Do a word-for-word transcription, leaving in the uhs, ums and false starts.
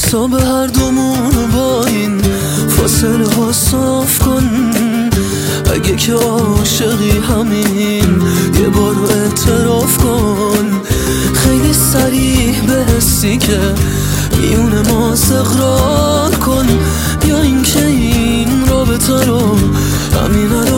حساب هر دومون با این فاصله ها صاف کن. اگه که عاشقی همین یه بار اعتراف کن. خیلی سریع به حسی که میون ما اقرار کن، یا اینکه این رابطه رو همین